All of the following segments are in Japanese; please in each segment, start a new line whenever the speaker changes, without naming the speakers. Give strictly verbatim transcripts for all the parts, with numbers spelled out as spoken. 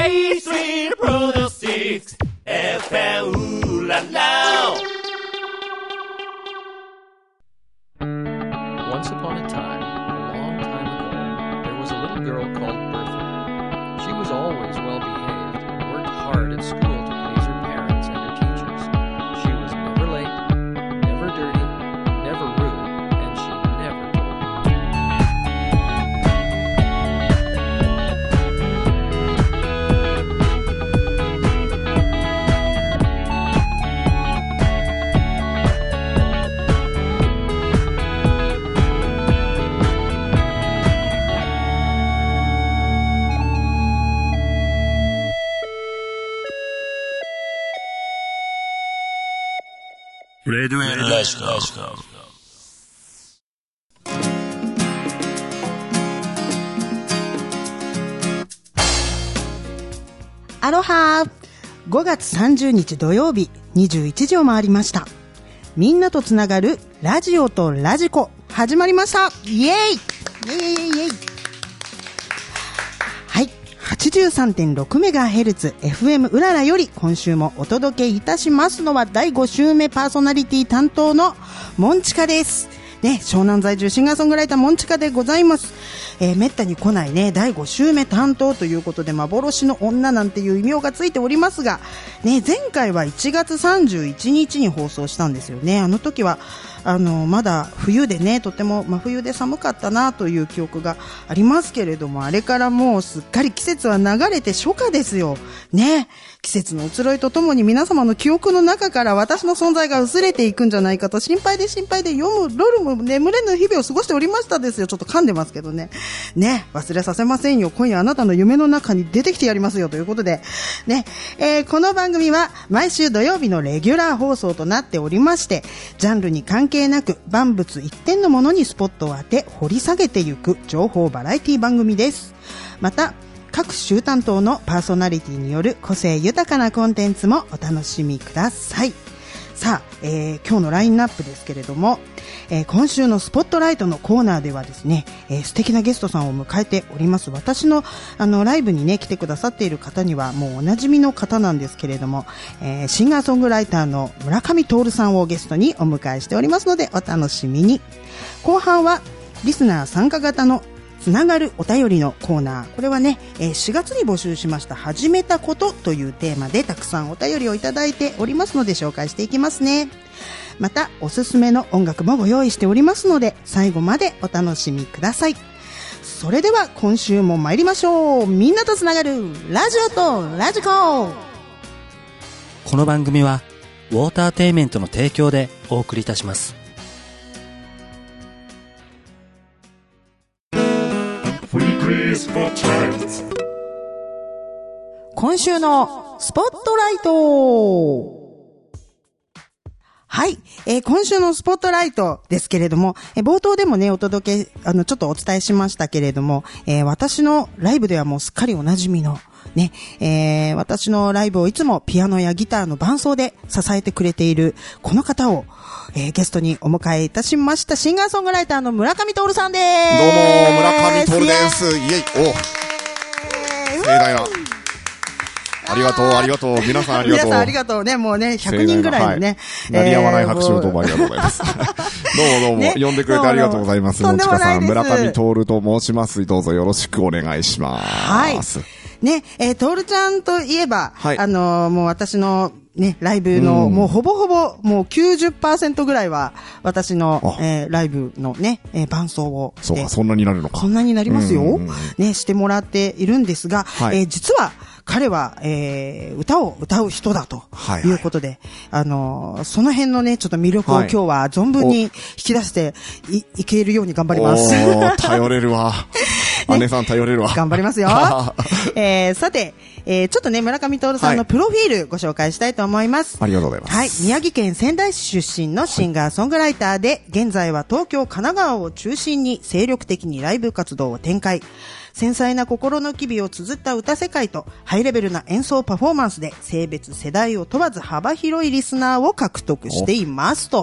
A Street Brother Six F M ウララ
Once upon a time, a long time ago, there was a little girl called Bertha. She was always well behaved and worked hard at school to please her parents and her teachers. She was never late, never dirty, never rude, and she never told.
Radio Electro.
アロハー。ごがつさんじゅうにち土曜日にじゅういちじを回りました。みんなとつながるラジオとラジコ始まりました。イエーイイエイイエイイエイ。はい、 はちじゅうさんてんろくメガヘルツ エフエム うららより今週もお届けいたしますのはだいご週目パーソナリティ担当のモンチカですね。湘南在住シンガーソングライターモンチカでございます。えー、めったに来ないねだいご週目担当ということで幻の女なんていう異名がついておりますがね、前回はいちがつさんじゅういちにちに放送したんですよね。あの時はあのまだ冬でね、とても真冬で寒かったなという記憶がありますけれども、あれからもうすっかり季節は流れて初夏ですよね。季節の移ろいとともに皆様の記憶の中から私の存在が薄れていくんじゃないかと心配で心配で読む夜も眠れぬ日々を過ごしておりましたですよ。ちょっと噛んでますけどね。ね、忘れさせませんよ。今夜あなたの夢の中に出てきてやりますよということでね、えー、この番組は毎週土曜日のレギュラー放送となっておりまして、ジャンルに関係なく万物一点のものにスポットを当て掘り下げていく情報バラエティ番組です。また各週担当のパーソナリティによる個性豊かなコンテンツもお楽しみください。さあ、えー、今日のラインナップですけれども、えー、今週のスポットライトのコーナーではですね、えー、素敵なゲストさんを迎えております。私のあのライブにね来てくださっている方にはもうおなじみの方なんですけれども、えー、シンガーソングライターの村上徹さんをゲストにお迎えしておりますのでお楽しみに。後半はリスナー参加型のつながるお便りのコーナー、これはね、えー、しがつに募集しました始めたことというテーマでたくさんお便りをいただいておりますので紹介していきますね。またおすすめの音楽もご用意しておりますので最後までお楽しみください。それでは今週も参りましょう。みんなとつながるラジオとラジコ。
この番組はウォーターテイメントの提供でお送りいたします。
今週のスポットライト。はい、えー、今週のスポットライトですけれども、えー、冒頭でもねお届けあのちょっとお伝えしましたけれども、えー、私のライブではもうすっかりおなじみのね、えー、私のライブをいつもピアノやギターの伴奏で支えてくれているこの方を、えー、ゲストにお迎えいたしました。シンガーソングライターの村上徹さんです。
どうも村上徹です。イエイ。お盛大なありがとうありがとう皆さんありがとう
皆さんありがとうね。もうねひゃくにんぐらいのね、
はい、鳴りやまない拍手をどうもありがとうございますどうもどうも、ね、呼んでくれてありがとうございます。もちかさん、村上徹と申します。どうぞよろしくお願いします。
はいね、えー、徹ちゃんといえば、はい、あのー、もう私のね、ライブの、もうほぼほぼ、もう きゅうじゅっパーセント ぐらいは、私の、えー、ライブのね、えー、伴奏をして。
そうか、そんなになるのか。
そんなになりますよ。ね、してもらっているんですが、はい、えー、実は、彼は、えー、歌を歌う人だということで、はいはい、あのー、その辺のね、ちょっと魅力を今日は存分に引き出してい、いけるように頑張ります。
おー、頼れるわ。ね、姉さん頼れるわ。
頑張りますよ。えー、さて、えー、ちょっとね、村上徹さんのプロフィールご紹介したいと思います。
はい、ありがとうございます。
はい。宮城県仙台市出身のシンガーソングライターで、現在は東京、神奈川を中心に精力的にライブ活動を展開。繊細な心の機微を綴った歌世界とハイレベルな演奏パフォーマンスで性別世代を問わず幅広いリスナーを獲得していますと。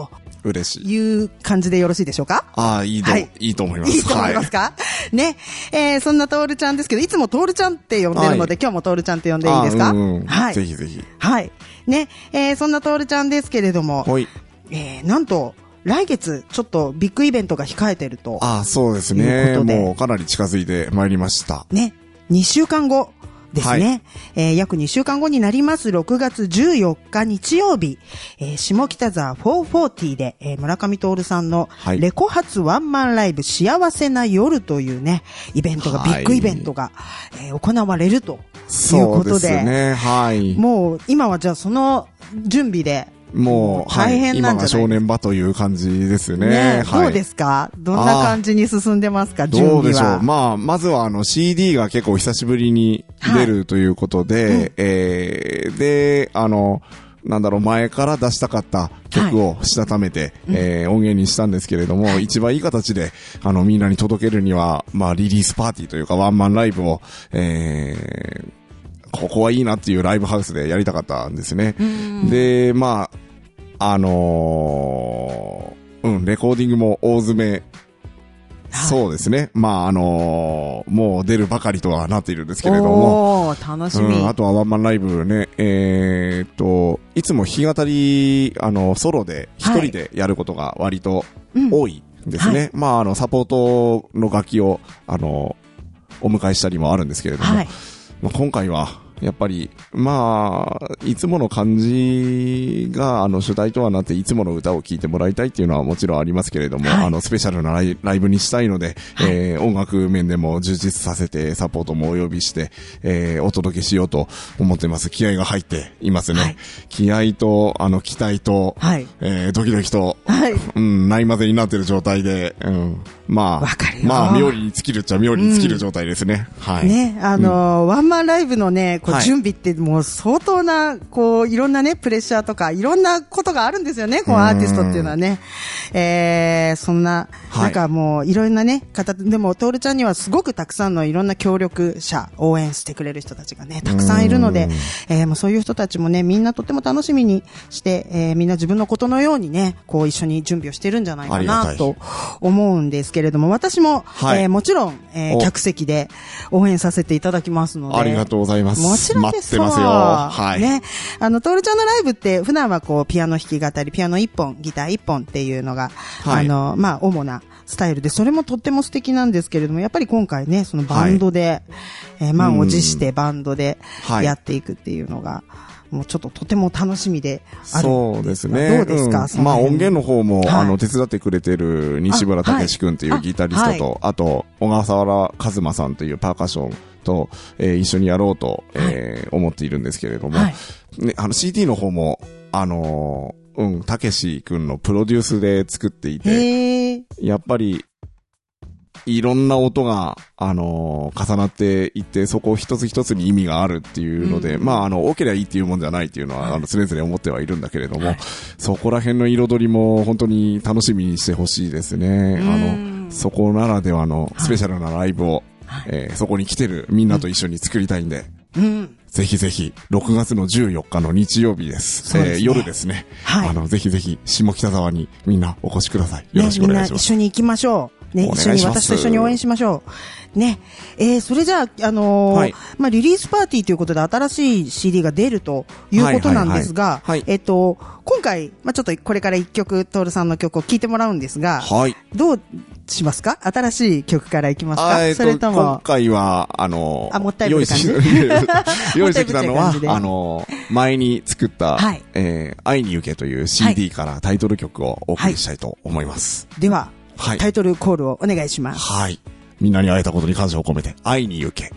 嬉しい。
いう感じでよろしいでしょうか？
ああ、いいと、
はい、
いいと思います。
いいと思いますか？はい、ね。えー、そんなトールちゃんですけど、いつもトールちゃんって呼んでるので、はい、今日もトールちゃんって呼んでいいですか？
うんうん、
はい。
ぜひぜひ。
はい。ね。えー、そんなトールちゃんですけれども、
はい。
えー、なんと、来月、ちょっとビッグイベントが控えてると。
ああ、そうですね。もうかなり近づいてまいりました。
ね。にしゅうかんご。ですね。はい、えー、約にしゅうかんごになりますろくがつじゅうよっか日曜日、えー、下北沢フォーフォーティーで、えー、村上徹さんのレコ発ワンマンライブ幸せな夜というね、イベントが、はい、ビッグイベントが、えー、行われるということで。
そうですね。はい。
もう今はじゃあその準備で、
もう、
大変なんじゃないですか、
はい、今が正念場という感じですね。
ね、
はい、
どうですか？どんな感じに進んでますか？準備は。
どうでしょう。まあ、まずはあの シーディー が結構久しぶりに出るということで、はい、うん、えー、で、あの、なんだろう、前から出したかった曲をしたためて、はい、えー、音源にしたんですけれども、はい、一番いい形で、あの、みんなに届けるには、まあ、リリースパーティーというか、ワンマンライブを、えー、ここはいいなっていうライブハウスでやりたかったんですね。で、まあ、あのー、うん、レコーディングも大詰め、はい、そうですね。まあ、あのー、もう出るばかりとはなっているんですけれども。
おー、楽しみ。
うん、あとはワンマンライブね、えーっと、いつも弾き語り、あの、ソロで一人でやることが割と多いですね。はい、まあ、あの、サポートの楽器を、あの、お迎えしたりもあるんですけれども、はい、まあ、今回は、やっぱり、まあ、いつもの感じが、あの、主題とはなって、いつもの歌を聴いてもらいたいっていうのはもちろんありますけれども、はい、あの、スペシャルなライ、ライブにしたいので、はい、えー、音楽面でも充実させて、サポートもお呼びして、えー、お届けしようと思ってます。気合が入っていますね。はい、気合と、あの、期待と、はい、えー、ドキドキと、はい、うん、ないまぜになってる状態で、うん、まあ、まあ、妙利に尽きるっちゃ妙利に尽きる状態ですね。うん、はい。
ね、あのーうん、ワンマンライブのね、こう準備ってもう相当な、こう、いろんなね、プレッシャーとか、いろんなことがあるんですよね、このアーティストっていうのはね。えー、そんな、なんかもう、いろんなね、方、でも、トールちゃんにはすごくたくさんのいろんな協力者、応援してくれる人たちがね、たくさんいるので、えー、もうそういう人たちもね、みんなとても楽しみにして、えー、みんな自分のことのようにね、こう、一緒に準備をしてるんじゃないかな、と思うんですけれども、私も、はい、えー、もちろん、えー、客席で応援させていただきますので。
ありがとうございます。
もちろんです。
待ってますよ。はい。
ね。あの、トールちゃんのライブって、普段はこう、ピアノ弾き語り、ピアノ一本、ギター一本っていうのが、はい、あの、まあ、主なスタイルで、それもとっても素敵なんですけれども、やっぱり今回ね、そのバンドで、はい、えー、満を持してバンドでやっていくっていうのが、はい、もうちょっととても楽しみである。
そうですね。
どうですか、
うん、まあ音源の方も、はい、あの、手伝ってくれてる西村武史くんっていうギタリストと、あ、はい、あと、小笠原和馬さんというパーカッションと、えー、一緒にやろうと、えーはい、思っているんですけれども、はい、ね、あの シーディー の方も、あのー、うん、武史くんのプロデュースで作っていて、やっぱり、いろんな音が、あのー、重なっていって、そこ一つ一つに意味があるっていうので、うん、まあ、あの、多ければいいっていうもんじゃないっていうのは、はい、あの、常々思ってはいるんだけれども、はい、そこら辺の彩りも本当に楽しみにしてほしいですね。あの、そこならではのスペシャルなライブを、はい、えー、そこに来てるみんなと一緒に作りたいんで、うん、ぜひぜひ、ろくがつのじゅうよっかの日曜日です。ですね、えー、夜ですね。はい。あの、ぜひぜひ、下北沢にみんなお越しください。よろしくお願いします。ね、みんな一緒に行きましょう。ね、一緒に、私と一緒に応援しましょう。ね。えー、それじゃあ、あのー、はい、まあ、リリースパーティーということで新しい シーディー が出るということなんですが、はいはいはい、えっと、今回、まあ、ちょっとこれから一曲、トールさんの曲を聴いてもらうんですが、はい。どうしますか？新しい曲からいきますか？えー、それとも。今回は、あのー、
あ、もったいぶる感じ
用意してきたのは、あのー、前に作った、はい、えー、会いに行けという シーディー からタイトル曲をお送りしたいと思います。
はい、では、はい、タイトルコールをお願いします。
はい。みんなに会えたことに感謝を込めて、会いに行け。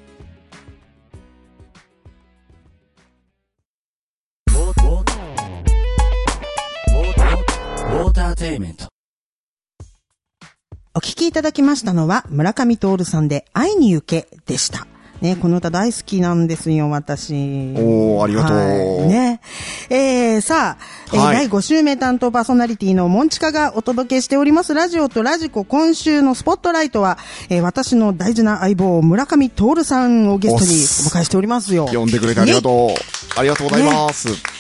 ウォーターテイメント。
お聴きいただきましたのは、村上徹さんで会いに行けでした。ね、この歌大好きなんですよ、私。
おー、ありがとう。はい、
ね。えー、さあ、はい、えー、だいご週目担当パーソナリティのモンチカがお届けしておりますラジオとラジコ、今週のスポットライトは、えー、私の大事な相棒、村上徹さんをゲストにお迎えしておりますよ。
呼んでくれてありがとう。ありがとうございます。ね、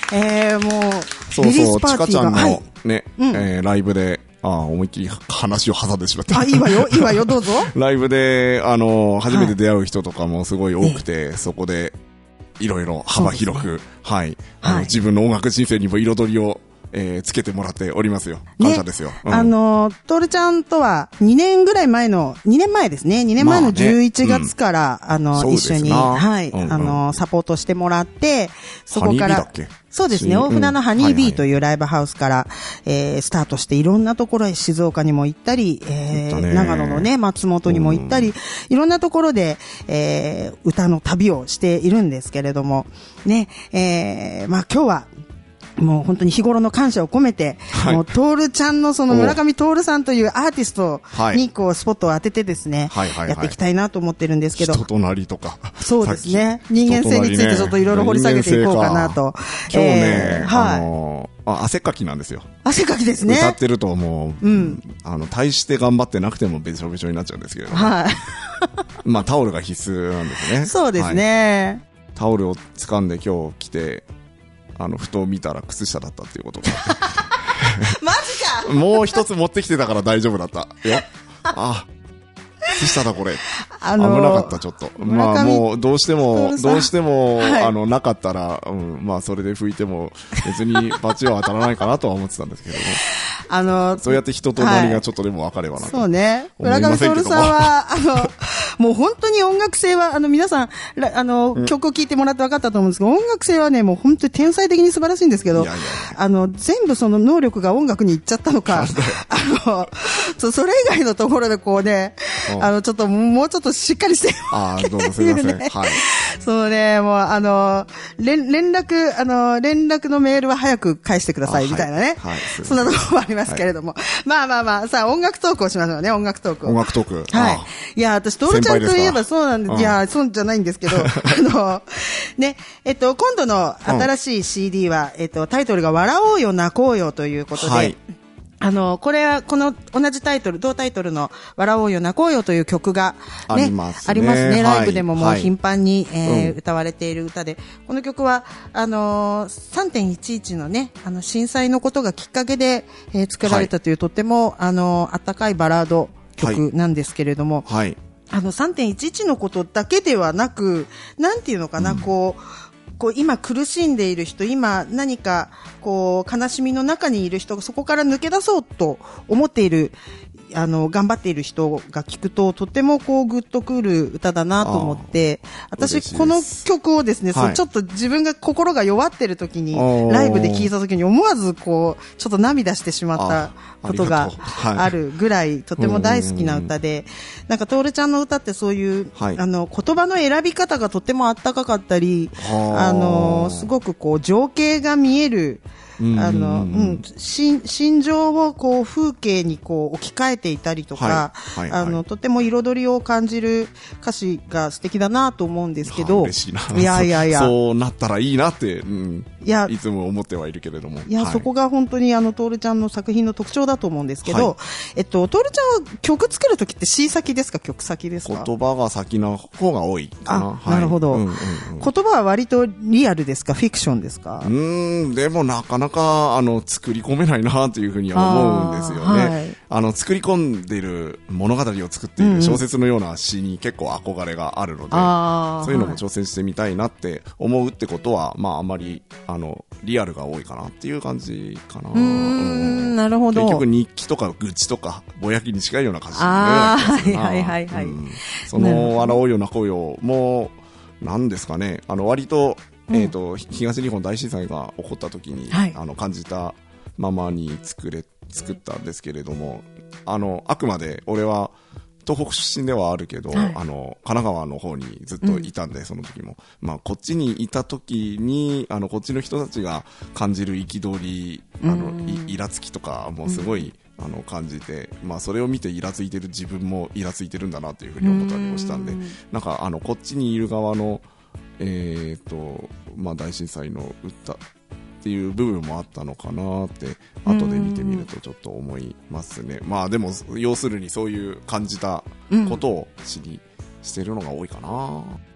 えー、もう、
そう
リリー
そう、
スパーティーが
ちかちゃんの
はい
ね、
うん
えーライブで、ああ、思いっきり話を挟んでしまった。
あ、いいわよ、いいわよ、どうぞ。
ライブで、あの、初めて出会う人とかもすごい多くて、そこで、いろいろ幅広く、はい、あの、
はい
自分の音楽人生にも彩りを、えーつけてもらっておりますよ。感謝ですよ。うん
あの、トールちゃんとはにねんぐらい前の、にねんまえですね。にねんまえのじゅういちがつから、あの、
そうですな
一緒に、はい、
うんうん
あの、サポートしてもらって、そこか
ハニービーだ
ら
っけ、
そうですね、
うん
大船のハニー
はいはい
ビーというライブハウスから、えー、スタートしていろんなところへ静岡にも行ったり、えー、
行ったね
長野のね、松本にも行ったり、いろんなところで、えー、歌の旅をしているんですけれども、ね、えー、まあ今日は、もう本当に日頃の感謝を込めて、
はい
もうトールちゃんのその村上トールさんというアーティストにこうスポットを当ててですね、
はいはいはい
やっていきたいなと思ってるんですけど、
人となりとか。
そうですね
さっき
人間性についてちょっといろいろ掘り下げていこうかなと
人間性か今日ね、
えーはい
あのーあ、汗かきなんですよ。
汗かきですね。
歌ってるともう、
うん
あの、大して頑張ってなくてもべちょべちょになっちゃうんですけれども。
はい。
まあ、タオルが必須なんですね。
そうです
はい
ね。
タオルを掴んで今日来て、あの、ふと見たら靴下だったっていうことが
マジか
もう一つ持ってきてたから大丈夫だった。よ。あ、靴下だこれ。
あ
危なかった、ちょっと。まあ
村上
もう、どうしても、
徹さん
どうしても、
はい
あの、なかったら、うん、まあそれで拭いても、別にバチは当たらないかなとは思ってたんですけども。
あの、
そうやって人となりがちょっとでも分かればなと。
そうね。
思い
村上
ませんけども
徹さんは、あの、もう本当に音楽性は、あの、皆さん、らあの、曲を聴いてもらって分かったと思うんですけど、音楽性はね、もう本当に天才的に素晴らしいんですけど、
いやいやい
あの、全部その能力が音楽に行っちゃったのか、あの、そそれ以外のところでこうね、
うん
あの、ちょっともうちょっとしっかりしてよ
ああ、どうもすいません。
ね
はい。
そうね、もうあの、連、連絡、あの、連絡のメールは早く返してください、
あ
みたいなね。
はいはいすいません
そんなところもありますけれども。まあまあまあ、さあ音楽トークをしましょうね、音楽トークを。
音楽トーク。
はい
あ。
いや、私、トールちゃんといえば
先輩ですか
そうなんです。
うん
いや、そうじゃないんですけど、あの、ね、えっと、今度の新しい シーディー は、えっと、タイトルが笑おうよ、泣こうよということで、
はい
あの、これは、この同じタイトル、同タイトルの笑おうよ、泣こうよという曲が、ね、
ありますね
ありますね。ライブでももう
はい
頻繁に、えー
うん
歌われている歌で、この曲は、あのー、さんてんいちいち のね、あの、震災のことがきっかけで、えー作られたという、とっても、あのー、あったかいバラード曲なんですけれども、
はい。
あの さんてんいちいち のことだけではなく、なんていうのかな、うん、こう、こう今苦しんでいる人、今何かこう悲しみの中にいる人がそこから抜け出そうと思っている、あの頑張っている人が聞くととてもこうグッとくる歌だなと思って、私この曲をですね、はい、そうちょっと自分が心が弱っている時にライブで聴いた時に思わずこうちょっと涙してしまったことがあるぐらいとても大好きな歌で、なんかトールちゃんの歌ってそういう、はい、あの言葉の選び方がとてもあったかかったり、あのすごくこう情景が見える。あの、うん、心、心情をこう風景にこう置き換えていたりとか、はいはいはい、あの、とても彩りを感じる歌詞が素敵だなと思うんですけど。
嬉しいな。
いやいやいや。
そうなったらいいなって、うん、
いや、
いつも思ってはいるけれども。
いや、はい、そこが本当にあの、トールちゃんの作品の特徴だと思うんですけど、はい、えっと、トールちゃんは曲作るときって詩先ですか、曲先ですか？
言葉が先の方が多いかな。
あ、はい、なるほど、うんうんうん。言葉は割とリアルですか、フィクションですか？
うーん、でもなかなか、あの、作り込めないなというふうには思うんですよね。あ,、はい、あの作り込んでいる物語を作っている小説のような詩に結構憧れがあるので、うん、そういうのも挑戦してみたいなって思うってことは、まああんまりあのリアルが多いかなっていう感じかな。
うーん、なるほど。
結局日記とか愚痴とかぼやきに近いような感じのよう
な気がするな。はいはいはい、うん、
その笑おうよ泣こうよもうなんですかね、あの割とえーと、東日本大震災が起こった時に、はい、あの感じたままに作れ作ったんですけれども、あのあくまで俺は東北出身ではあるけど、はい、あの神奈川の方にずっといたんで、うん、その時も、まあ、こっちにいた時にあのこっちの人たちが感じる憤り、あのイラつきとかもすごい、うん、あの感じて、まあ、それを見てイラついてる自分もイラついてるんだなというふうに思ったりもしたんで、んなんかあのこっちにいる側のえーとまあ、大震災の歌っていう部分もあったのかなって後で見てみるとちょっと思いますね。まあでも要するにそういう感じたことを詩にしてるのが多いかな。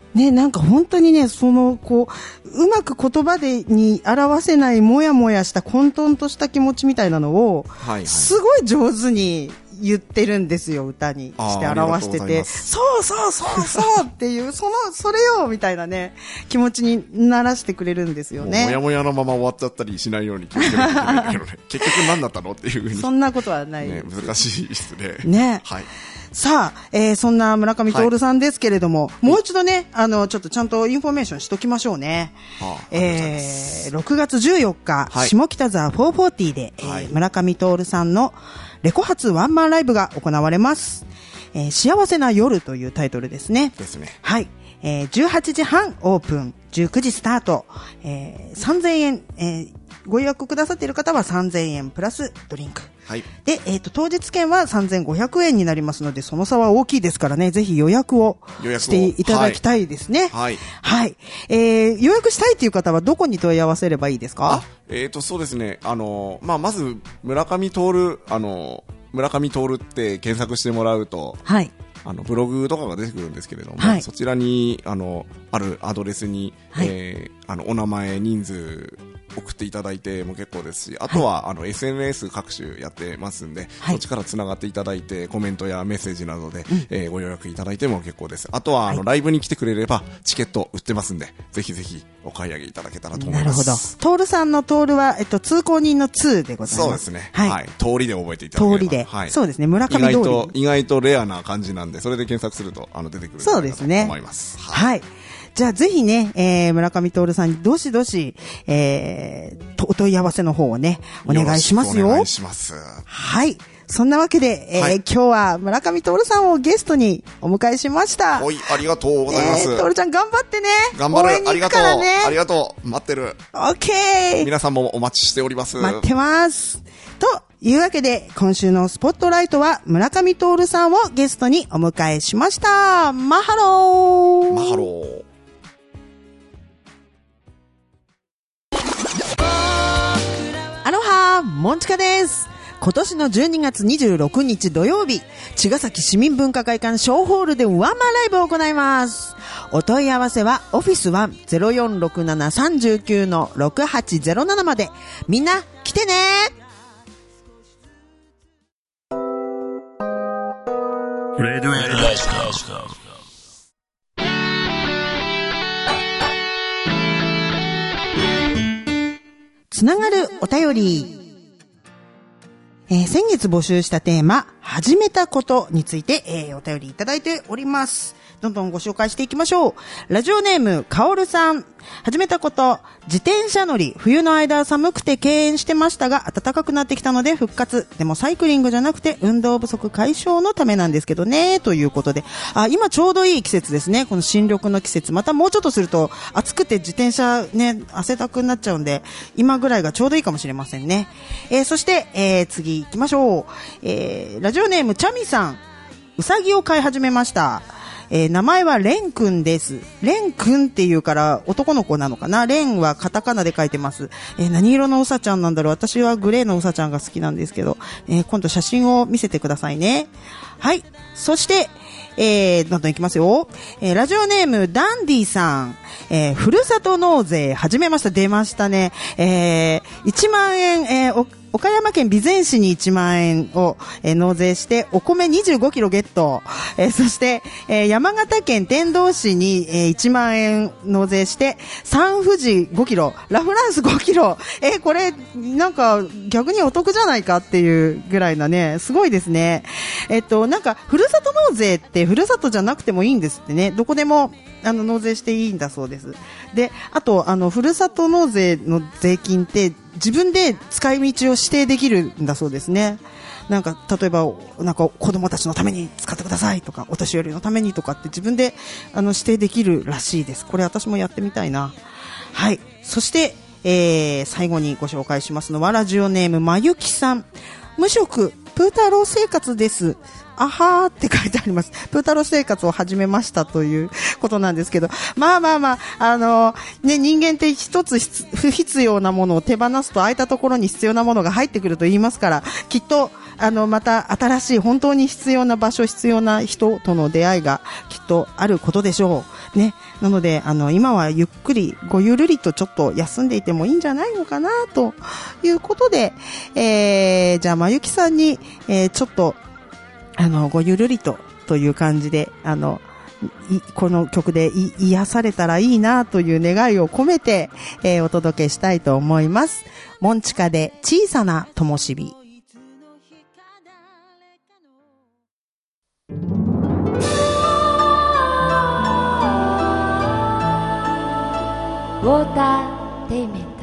ね、なんか本当にね、その、こう、うまく言葉でに表せないもやもやした混沌とした気持ちみたいなのを、はいはい、すごい上手に言ってるんですよ、歌にして表してて。そうそうそうそうっていう、その、それよみたいなね、気持ちにならしてくれるんですよね。
もやもやのまま終わっちゃったりしないように気をつけなきゃいけないんだけどね。結局何だったのっていうふうに。
そんなことはない。
ね、難しいですね。
ね。
はい。
さあ、えー、そんな村上徹さんですけれども、はい、もう一度ね、あの、ちょっとちゃんとインフォメーションしときましょうね。はあ、えー、ろくがつじゅうよっか、はい、下北沢フォーフォーティーで、はい、えー、村上徹さんのレコ発ワンマンライブが行われます。えー、幸せな夜というタイトルですね。
ですね。
はい。えー、じゅうはちじはんオープン、じゅうくじスタート、えー、さんぜんえん、えー、ご予約くださっている方はさんぜんえんプラスドリンク。はい。で、えっと、当日券はさんぜんごひゃくえんになりますので、その差は大きいですからね、ぜひ予約をしていただきたいですね。
はい。
はい。えー、予約したいという方はどこに問い合わせればいいですか？
あ、えっと、そうですね。あの、まあ、まず、村上徹、あの、村上徹って検索してもらうと、はい。あのブログとかが出てくるんですけれども、はい、そちらにあのあるアドレスに、はい、えー、あのお名前、人数送っていただいても結構ですし、あとは、はい、あの エスエヌエス 各種やってますんで、はい、そっちからつながっていただいてコメントやメッセージなどで、うん、えー、ご予約いただいても結構です。あとはあの、はい、ライブに来てくれればチケット売ってますんで、ぜひぜひお買い上げいただけたらと思います。
なるほど。徹さんの徹は、えっと、通行人の通でございます。
そうですね。はい。はい、通りで覚えていただければ。
通りで。
はい。
そうですね。村上通り。
意外と、意外とレアな感じなんで、それで検索すると、あの、出てくると思います。そうですね。思います。
はい。はい、じゃあぜひね、えー、村上徹さんにどしどし、えー、お問い合わせの方をね、お願いしますよ。
お願いします。
はい。そんなわけで、えーはい、今日は村上徹さんをゲストにお迎えしました。
おい、ありがとうございます。
えー、徹ちゃん頑張ってね。
頑張る。
応援に行くからね。
ありがとう。ありがとう。待ってる。
オッケー。
皆さんもお待ちしております。
待ってます。というわけで、今週のスポットライトは村上徹さんをゲストにお迎えしました。マハロー。
マハロー。
アロハ、モンチカです。今年のじゅうにがつにじゅうろくにち土曜日、茅ヶ崎市民文化会館小ホールでワンマンライブを行います。お問い合わせはオフィスワン ゼロよんろくなな さんきゅう ろくはちゼロなな まで。みんな来てね。
レディオエルラジオ。
つながるお便り。えー、先月募集したテーマ、始めたことについて、えー、お便りいただいております。どんどんご紹介していきましょう。ラジオネーム、かおるさん。始めたこと、自転車乗り、冬の間寒くて敬遠してましたが、暖かくなってきたので復活。でもサイクリングじゃなくて運動不足解消のためなんですけどね、ということで。あ、今ちょうどいい季節ですね。この新緑の季節。またもうちょっとすると暑くて自転車ね、汗だくになっちゃうんで、今ぐらいがちょうどいいかもしれませんね。えー、そして、えー、次行きましょう。えー、ラジオネーム、チャミさん。うさぎを飼い始めました。えー、名前はレンくんです。レンくんっていうから男の子なのかな。レンはカタカナで書いてます。えー、何色のうさちゃんなんだろう。私はグレーのうさちゃんが好きなんですけど、えー、今度写真を見せてくださいね。はい。そして、えー、どんどんいきますよ。えー、ラジオネームダンディさん。えー、ふるさと納税始めました。出ましたね。えー、いちまんえん、えー、お岡山県備前市にいちまんえんを、えー、納税してお米にじゅうごキロゲット、えー、そして、えー、山形県天童市に、えー、いちまんえん納税してサン富士ごキロ、ラフランスごキロ、えー、これなんか逆にお得じゃないかっていうぐらいなね、すごいですね。えっとなんかふるさと納税ってふるさとじゃなくてもいいんですってね。どこでもあの納税していいんだそうです。で、あとあのふるさと納税の税金って自分で使い道を指定できるんだそうですね。なんか例えばなんか子供たちのために使ってくださいとか、お年寄りのためにとかって自分であの指定できるらしいです。これ私もやってみたいな。はい。そして、えー、最後にご紹介しますのはラジオネームまゆきさん。無職プー太郎生活です。あはーって書いてあります。プー太郎生活を始めましたということなんですけど、まあまあまあ、あのー、ね、人間って一つ不必要なものを手放すと空いたところに必要なものが入ってくると言いますから、きっとあの、また新しい本当に必要な場所、必要な人との出会いがきっとあることでしょう。ね。なので、あの、今はゆっくり、ごゆるりとちょっと休んでいてもいいんじゃないのかな、ということで、えー、じゃあ、まゆきさんに、えー、ちょっと、あの、ごゆるりと、という感じで、あの、この曲で癒されたらいいなという願いを込めて、えー、お届けしたいと思います。モンチカで小さな灯火。
ウォーターテイメント。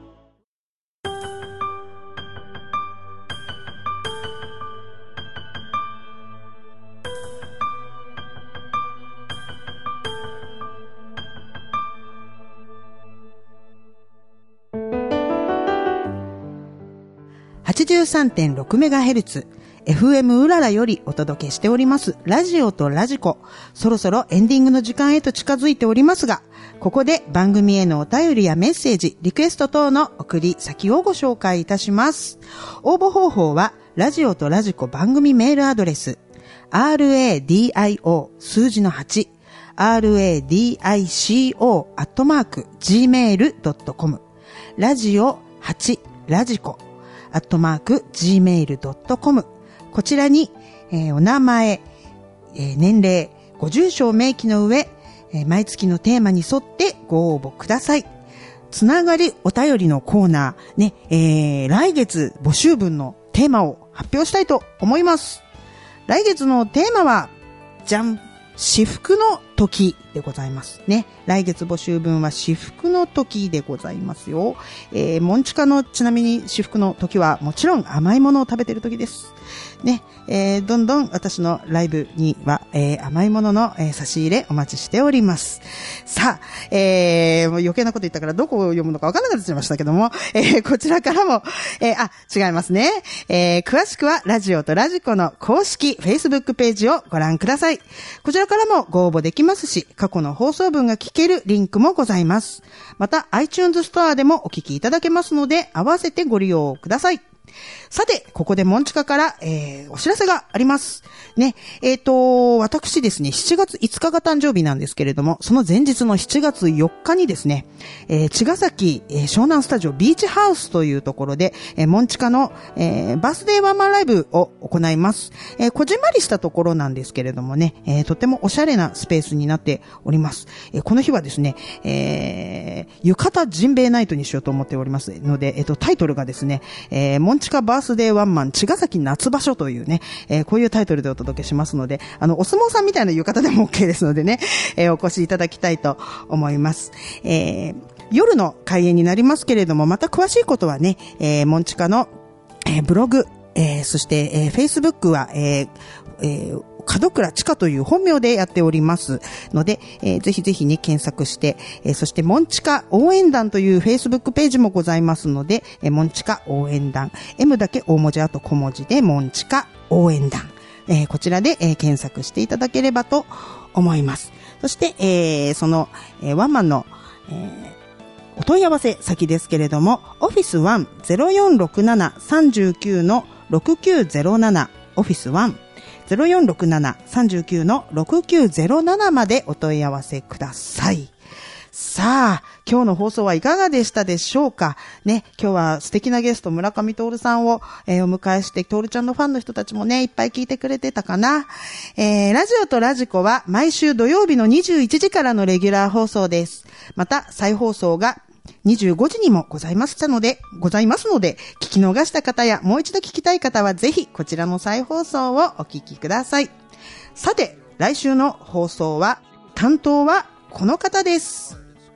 はちじゅうさんてんろくメガヘルツ エフエム うららよりお届けしておりますラジオとラジコ。そろそろエンディングの時間へと近づいておりますが、ここで番組へのお便りやメッセージ、リクエスト等の送り先をご紹介いたします。応募方法はラジオとラジコ番組メールアドレス ラディオ 数字のはち ラディコ アットマーク ジーメールドットコム ラジオはちラジコアットマーク ジーメールドットコム こちらに、えー、お名前、えー、年齢、ご住所を明記の上、えー、毎月のテーマに沿ってご応募ください。つながりお便りのコーナー、ね、えー、来月募集分のテーマを発表したいと思います。来月のテーマは、じゃん、至福の時でございますね。来月募集分は至福の時でございますよ。えー、モンチカのちなみに至福の時はもちろん甘いものを食べている時です。ね、えー、どんどん私のライブには、えー、甘いものの、えー、差し入れお待ちしております。さあ、えー、もう余計なこと言ったからどこを読むのか分からなくなっちゃいましたけども、えー、こちらからも、えー、あ、違いますね。えー、詳しくはラジオとラジコの公式 Facebook ページをご覧ください。こちらからもご応募できますし、過去の放送分が聞けるリンクもございます。また iTunes ストアでもお聞きいただけますので、合わせてご利用ください。さて、ここでモンチカから、えー、お知らせがあります。ね、えっと、私ですね、しちがついつかが誕生日なんですけれども、その前日のしちがつよっかにですね、えー、茅ヶ崎、えー、湘南スタジオビーチハウスというところで、えー、モンチカの、えー、バースデーワンマンライブを行います。えー、こじんまりしたところなんですけれどもね、えー、とてもおしゃれなスペースになっております。えー、この日はですね、えー、浴衣ジンベエナイトにしようと思っておりますので、えっと、タイトルがですね、えー、モンチカバースデーワンマン茅ヶ崎夏場所というね、えー、こういうタイトルでお届けしますので、あの、お相撲さんみたいな浴衣でも OK ですのでね、えー、お越しいただきたいと思います。えー、夜の開演になりますけれども、また詳しいことはね、えー、モンチカの、えー、ブログ、えー、そして、えー、Facebook は、えーえー門倉千佳という本名でやっておりますので、えー、ぜひぜひね、検索して、えー、そして、モンチカ応援団という Facebook ページもございますので、えー、モンチカ応援団、M だけ大文字あと小文字で、モンチカ応援団、えー、こちらで、えー、検索していただければと思います。そして、えー、その、えー、ワンマンの、えー、お問い合わせ先ですけれども、オフィスワン ゼロよんろくなな さんきゅう ろくきゅうゼロなな オフィスワンゼロよんろくなな さんきゅう ろくきゅうゼロななまでお問い合わせください。さあ、今日の放送はいかがでしたでしょうかね、今日は素敵なゲスト村上徹さんを、えー、お迎えして、徹ちゃんのファンの人たちもね、いっぱい聞いてくれてたかな。えー、ラジオとラジコは毎週土曜日のにじゅういちじからのレギュラー放送です。また、再放送がにじゅうごじにもございましたので、ございますので、聞き逃した方やもう一度聞きたい方はぜひこちらの再放送をお聞きください。さて、来週の放送は、担当はこの方です。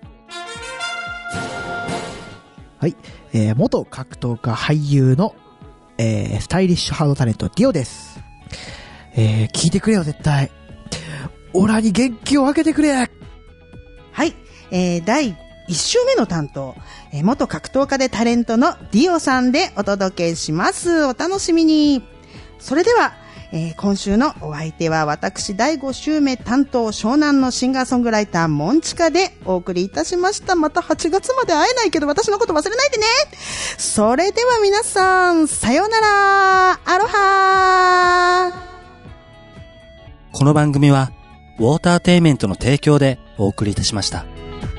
はい、えー、元格闘家俳優の、えー、スタイリッシュハードタレントディオです。えー、聞いてくれよ絶対。オラに元気を分けてくれ。はい、
えー、第いち週目の担当、えー、元格闘家でタレントのディオさんでお届けします。お楽しみに。それでは、 えー、今週のお相手は私だいご週目担当湘南のシンガーソングライターモンチカでお送りいたしました。またはちがつまで会えないけど私のこと忘れないでね。それでは皆さんさようなら、アロハー。
この番組はウォーターテイメントの提供でお送りいたしました。